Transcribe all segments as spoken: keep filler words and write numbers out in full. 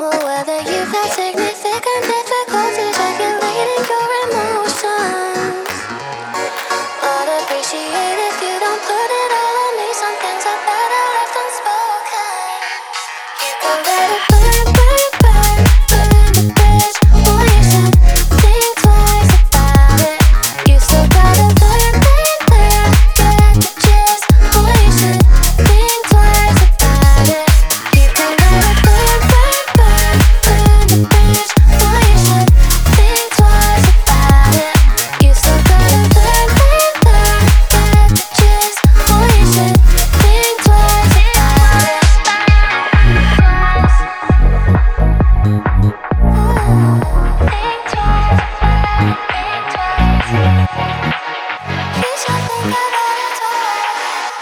whether you've had significant difficulties regulating your emotions. I'd appreciate if you don't put it all on me. Some things are better left unspoken. You can let it burn, burn, burn, burn the bridge. Boy, you should think twice about it. You still gotta learn, learn, learn, get the gist. Boy, you should think twice about it. You can let it burn, burn, burn, burn the bridge. Boy, you should think twice about it. You still gotta learn, learn, learn, get the gist. Boy, you should think twice about it. Think twice about it. Think twice. You should think about it twice.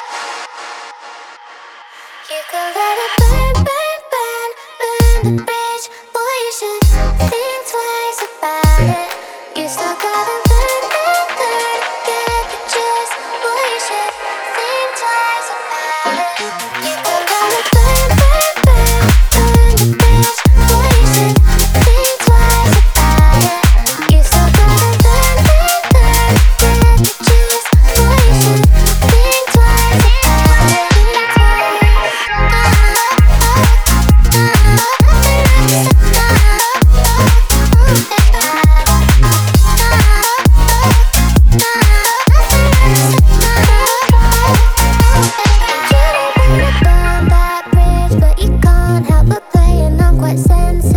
You could let it burn, burn, burn, burn the bridge. Boy, you should think twice about it. You still gotta learn, learn, learn, get the gist. Boy, you should think twice about it. You could let it burn, burn, burn, burn the bridge. Boy, you should think twice about it. You still gotta learn, learn, learn, get the gist. Boy, you should think twice about it. Think You don't wanna burn that bridge, but you can't help but play, and I'm quite sensitive.